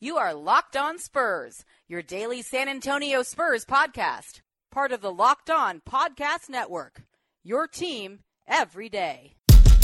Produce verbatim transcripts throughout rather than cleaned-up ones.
You are Locked On Spurs, your daily San Antonio Spurs podcast. Part of the Locked On Podcast Network, your team every day.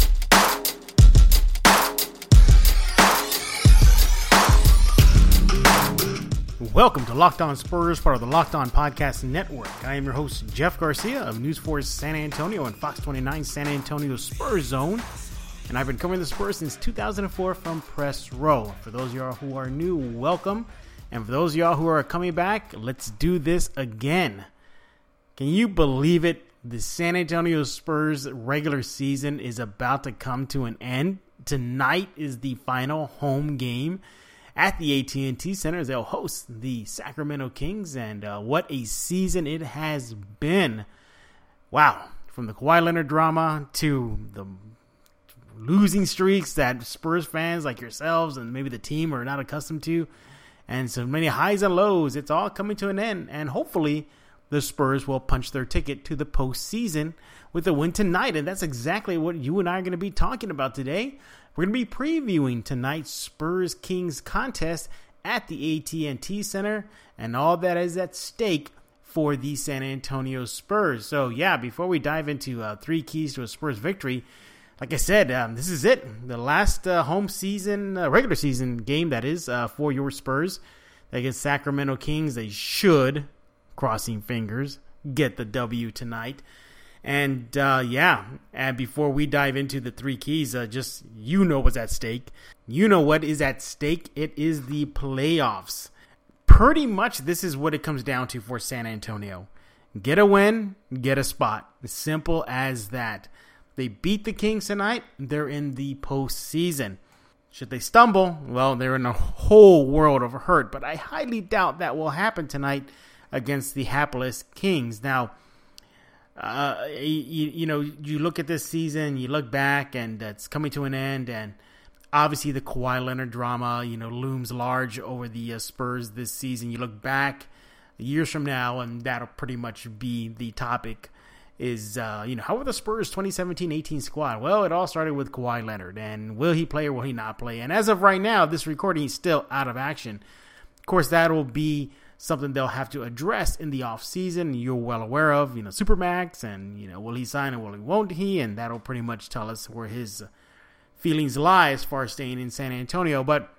Welcome to Locked On Spurs, part of the Locked On Podcast Network. I am your host, Jeff Garcia of News four San Antonio and Fox twenty-nine San Antonio Spurs Zone. And I've been covering the Spurs since two thousand four from Press Row. For those of y'all who are new, welcome. And for those of y'all who are coming back, let's do this again. Can you believe it? The San Antonio Spurs regular season is about to come to an end. Tonight is the final home game at the A T and T Center as they'll host the Sacramento Kings. And uh, what a season it has been. Wow. From the Kawhi Leonard drama to the losing streaks that Spurs fans like yourselves and maybe the team are not accustomed to, and so many highs and lows, it's all coming to an end, and hopefully the Spurs will punch their ticket to the postseason with a win tonight, and that's exactly what you and I are going to be talking about today. We're going to be previewing tonight's Spurs-Kings contest at the A T and T Center, and all that is at stake for the San Antonio Spurs. So yeah, before we dive into uh, three keys to a Spurs victory, like I said, um, this is it. The last uh, home season, uh, regular season game, that is, uh, for your Spurs against Sacramento Kings. They should, crossing fingers, get the W tonight. And, uh, yeah, and before we dive into the three keys, uh, just you know what's at stake. You know what is at stake. It is the playoffs. Pretty much this is what it comes down to for San Antonio. Get a win, get a spot. As simple as that. They beat the Kings tonight, they're in the postseason. Should they stumble, well, they're in a whole world of hurt, but I highly doubt that will happen tonight against the hapless Kings. Now, uh, you, you know, you look at this season, you look back, and it's coming to an end, and obviously the Kawhi Leonard drama, you know, looms large over the uh, Spurs this season. You look back years from now, and that'll pretty much be the topic. Is, uh, you know, how were the Spurs twenty seventeen eighteen squad? Well, it all started with Kawhi Leonard, and will he play or will he not play? And as of right now, this recording is still out of action. Of course, that will be something they'll have to address in the offseason. You're well aware of, you know, Supermax, and, you know, will he sign or will he, won't he? And that'll pretty much tell us where his feelings lie as far as staying in San Antonio. But,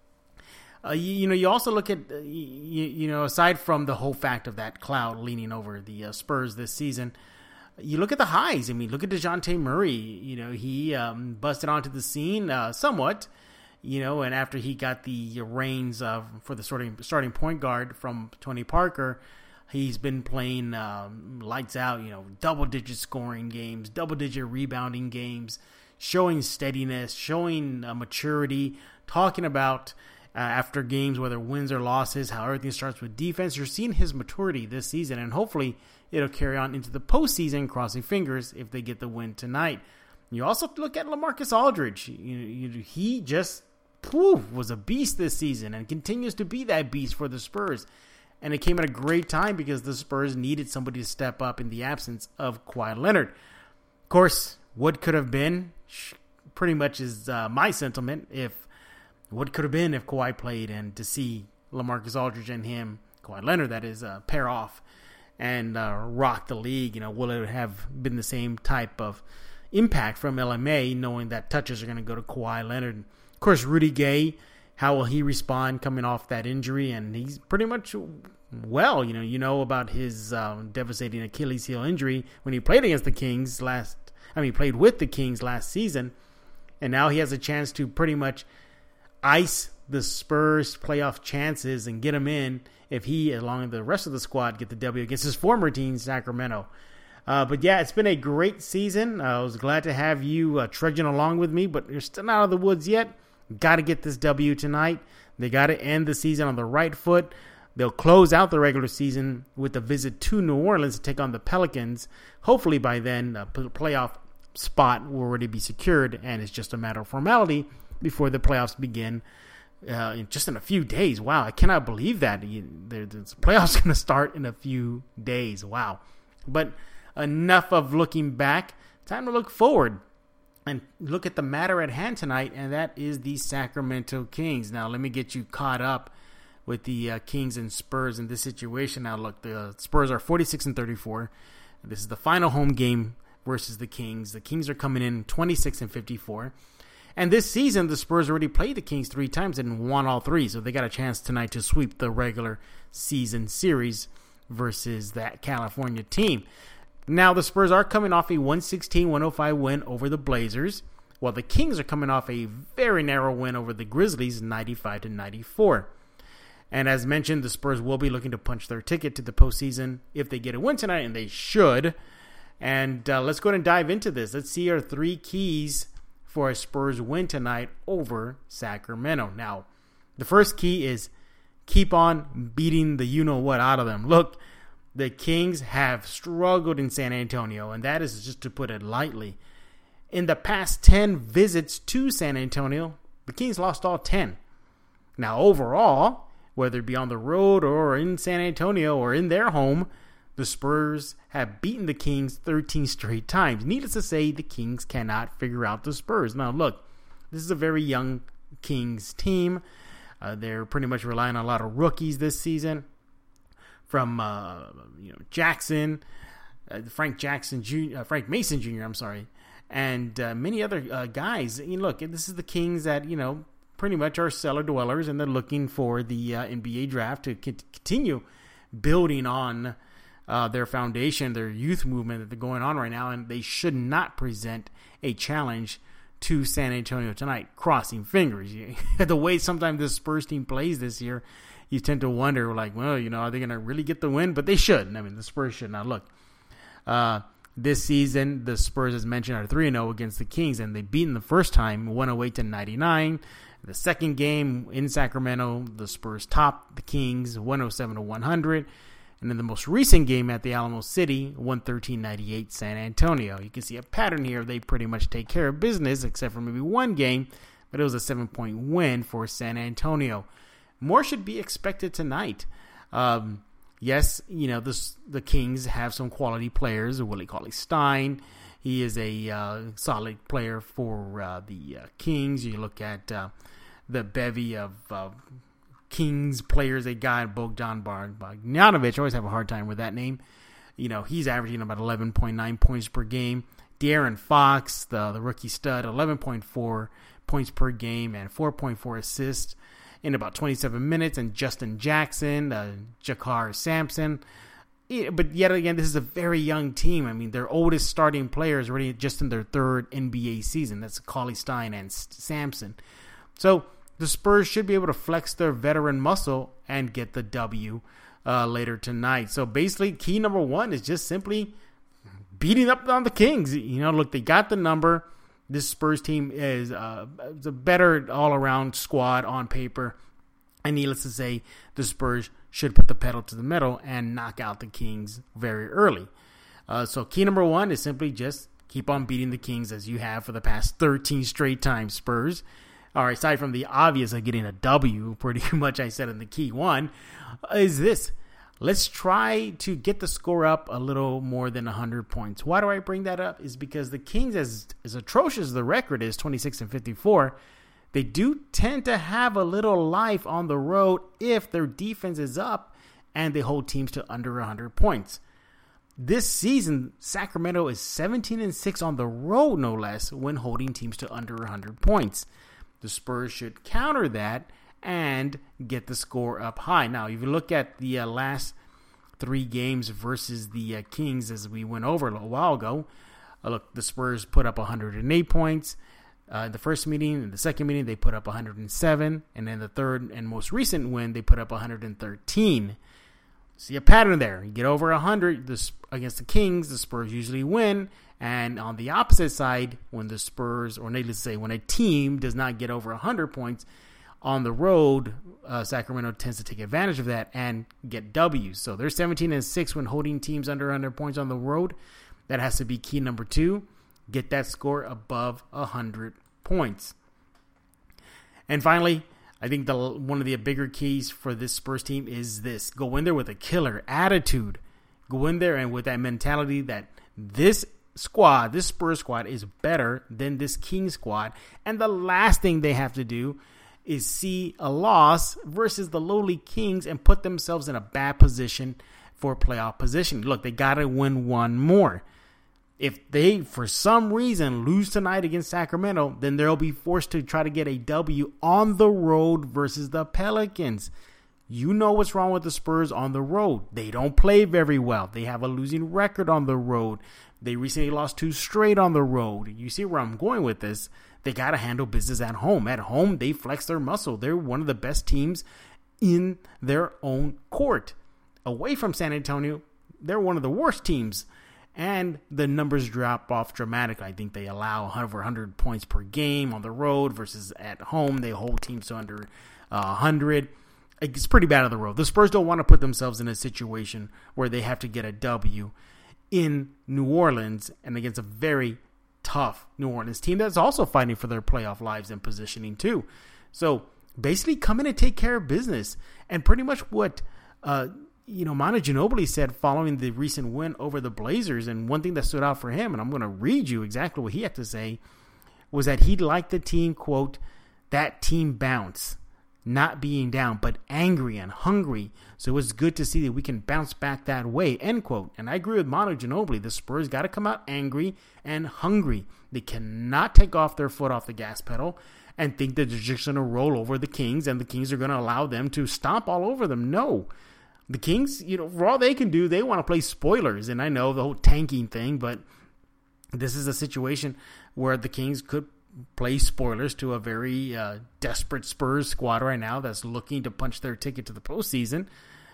uh, you, you know, you also look at, uh, you, you know, aside from the whole fact of that cloud leaning over the uh, Spurs this season, you look at the highs. I mean, look at DeJounte Murray. You know, he um, busted onto the scene uh, somewhat, you know, and after he got the reins uh, for the starting, starting point guard from Tony Parker, he's been playing um, lights out, you know, double-digit scoring games, double-digit rebounding games, showing steadiness, showing uh, maturity, talking about uh, after games, whether wins or losses, how everything starts with defense. You're seeing his maturity this season, and hopefully it'll carry on into the postseason, crossing fingers if they get the win tonight. You also look at LaMarcus Aldridge. You, you, he just whew, was a beast this season and continues to be that beast for the Spurs. And it came at a great time because the Spurs needed somebody to step up in the absence of Kawhi Leonard. Of course, what could have been pretty much is uh, my sentiment. If what could have been if Kawhi played, and to see LaMarcus Aldridge and him, Kawhi Leonard, that is, uh, pair off and uh, rock the league. You know, will it have been the same type of impact from L M A, knowing that touches are going to go to Kawhi Leonard? Of course, Rudy Gay, how will he respond coming off that injury? And he's pretty much well. You know, you know about his um, devastating Achilles heel injury when he played against the Kings last. I mean, he played with the Kings last season, and now he has a chance to pretty much ice the Spurs' playoff chances and get them in if he, along with the rest of the squad, get the W against his former team, Sacramento. Uh, but yeah, it's been a great season. Uh, I was glad to have you uh, trudging along with me, but you're still not out of the woods yet. Got to get this W tonight. They got to end the season on the right foot. They'll close out the regular season with a visit to New Orleans to take on the Pelicans. Hopefully by then, a playoff spot will already be secured, and it's just a matter of formality before the playoffs begin. Uh, just in a few days. Wow, I cannot believe that. You, the playoffs going to start in a few days. Wow. But enough of looking back. Time to look forward. and look at the matter at hand tonight, and that is the Sacramento Kings. Now, let me get you caught up with the uh, Kings and Spurs in this situation. Now, look, the Spurs are forty-six and thirty-four. This is the final home game versus the Kings. The Kings are coming in twenty-six and fifty-four. And this season, the Spurs already played the Kings three times and won all three. So they got a chance tonight to sweep the regular season series versus that California team. Now, the Spurs are coming off a one sixteen one oh five win over the Blazers, while the Kings are coming off a very narrow win over the Grizzlies, ninety-five to ninety-four. And as mentioned, the Spurs will be looking to punch their ticket to the postseason if they get a win tonight, and they should. And uh, let's go ahead and dive into this. Let's see our three keys for a Spurs win tonight over Sacramento. Now, the first key is keep on beating the you-know-what out of them. Look, the Kings have struggled in San Antonio, and that is just to put it lightly. In the past ten visits to San Antonio, the Kings lost all ten. Now, overall, whether it be on the road or in San Antonio or in their home, the Spurs have beaten the Kings thirteen straight times. Needless to say, the Kings cannot figure out the Spurs. Now, look, this is a very young Kings team. Uh, they're pretty much relying on a lot of rookies this season. From uh, you know Jackson, uh, Frank Jackson, Junior, uh, Frank Mason Junior I'm sorry, and uh, many other uh, guys. You know, look, this is the Kings that you know pretty much are cellar dwellers, and they're looking for the uh, N B A draft to continue building on uh, their foundation, their youth movement that they're going on right now, and they should not present a challenge to San Antonio tonight. Crossing fingers, the way sometimes this Spurs team plays this year. You tend to wonder, like, well, you know, are they going to really get the win? But they should. I mean, the Spurs should. Now, look, uh, this season, the Spurs, as mentioned, are three and oh against the Kings, and they beat them the first time, one oh eight to ninety-nine. The second game in Sacramento, the Spurs topped the Kings, one oh seven to one hundred. And then the most recent game at the Alamo City, one thirteen ninety-eight San Antonio. You can see a pattern here. They pretty much take care of business, except for maybe one game, but it was a seven-point win for San Antonio. More should be expected tonight. Um, yes, you know, this, the Kings have some quality players. Willie Cauley-Stein, he is a uh, solid player for uh, the uh, Kings. You look at uh, the bevy of uh, Kings players they got. Bogdan Bogdanovic, I always have a hard time with that name. You know, he's averaging about eleven point nine points per game. De'Aaron Fox, the, the rookie stud, eleven point four points per game and four point four assists in about twenty-seven minutes, and Justin Jackson, uh, Jakar Sampson. Yeah, but yet again, this is a very young team. I mean, their oldest starting players already just in their third N B A season. That's Cauley-Stein and Sampson. So the Spurs should be able to flex their veteran muscle and get the W uh, later tonight. So basically, key number one is just simply beating up on the Kings. You know, look, they got the number. This Spurs team is uh, a better all-around squad on paper. And needless to say, the Spurs should put the pedal to the metal and knock out the Kings very early. Uh, so key number one is simply just keep on beating the Kings as you have for the past thirteen straight times, Spurs. All right, aside from the obvious of getting a W, pretty much I said in the key one, is this. Let's try to get the score up a little more than one hundred points. Why do I bring that up? Is because the Kings, as, as atrocious as the record is, twenty-six and fifty-four, they do tend to have a little life on the road if their defense is up and they hold teams to under one hundred points. This season, Sacramento is seventeen and six on the road, no less, when holding teams to under one hundred points. The Spurs should counter that and get the score up high. Now, if you look at the uh, last three games versus the uh, Kings, as we went over a little while ago, uh, look, the Spurs put up one hundred eight points uh, in the first meeting. In the second meeting, they put up one hundred seven. And in the third and most recent win, they put up one hundred thirteen. See a pattern there. You get over one hundred this, against the Kings, the Spurs usually win. And on the opposite side, when the Spurs, or needless to say, when a team does not get over one hundred points, on the road, uh, Sacramento tends to take advantage of that and get W's. So they're seventeen and six when holding teams under one hundred points on the road. That has to be key number two. Get that score above one hundred points. And finally, I think the one of the bigger keys for this Spurs team is this. Go in there with a killer attitude. Go in there and with that mentality that this squad, this Spurs squad is better than this Kings squad. And the last thing they have to do is see a loss versus the lowly Kings and put themselves in a bad position for playoff position. Look, they got to win one more. If they, for some reason, lose tonight against Sacramento, then they'll be forced to try to get a W on the road versus the Pelicans. You know what's wrong with the Spurs on the road. They don't play very well. They have a losing record on the road. They recently lost two straight on the road. You see where I'm going with this. They got to handle business at home. At home, they flex their muscle. They're one of the best teams in their own court. Away from San Antonio, they're one of the worst teams. And the numbers drop off dramatically. I think they allow over one hundred points per game on the road versus at home. They hold teams to under uh, one hundred. It's pretty bad on the road. The Spurs don't want to put themselves in a situation where they have to get a W in New Orleans and against a very tough New Orleans team that's also fighting for their playoff lives and positioning too. So basically come in and take care of business. And pretty much what uh, you know, Manu Ginobili said following the recent win over the Blazers, and one thing that stood out for him, and I'm going to read you exactly what he had to say, was that he liked the team, quote, that team bounce, not being down, but angry and hungry. So it was good to see that we can bounce back that way, end quote. And I agree with Manu Ginobili. The Spurs got to come out angry and hungry. They cannot take off their foot off the gas pedal and think that they're just going to roll over the Kings and the Kings are going to allow them to stomp all over them. No. The Kings, you know, for all they can do, they want to play spoilers. And I know the whole tanking thing, but this is a situation where the Kings could play spoilers to a very uh, desperate Spurs squad right now that's looking to punch their ticket to the postseason.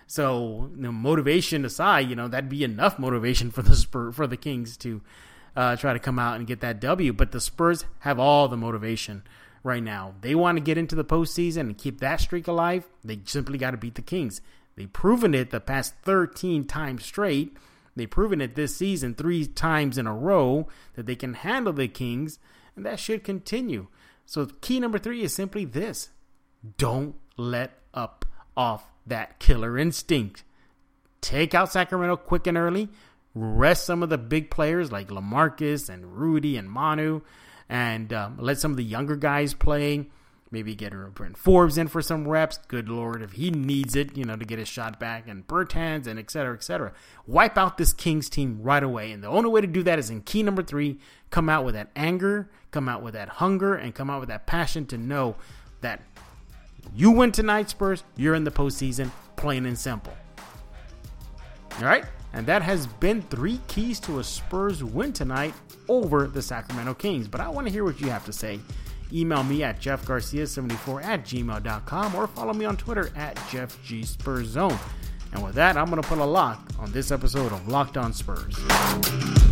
So, you know, motivation aside, you know, that'd be enough motivation for the Spurs, for the Kings to uh, try to come out and get that W. But the Spurs have all the motivation right now. They want to get into the postseason and keep that streak alive. They simply got to beat the Kings. They've proven it the past thirteen times straight. They've proven it this season three times in a row that they can handle the Kings, and that should continue. So key number three is simply this. Don't let up off that killer instinct. Take out Sacramento quick and early. Rest some of the big players like LaMarcus and Rudy and Manu, and um, let some of the younger guys play. Maybe get Brent Forbes in for some reps. Good Lord, if he needs it, you know, to get his shot back. And Bertans and et cetera, et cetera. Wipe out this Kings team right away. And the only way to do that is in key number three. Come out with that anger, come out with that hunger, and come out with that passion to know that you win tonight, Spurs, you're in the postseason, plain and simple. All right? And that has been three keys to a Spurs win tonight over the Sacramento Kings. But I want to hear what you have to say. Email me at jeff garcia seventy-four at gmail dot com or follow me on Twitter at jeff g spurs zone. And with that, I'm going to put a lock on this episode of Locked On Spurs.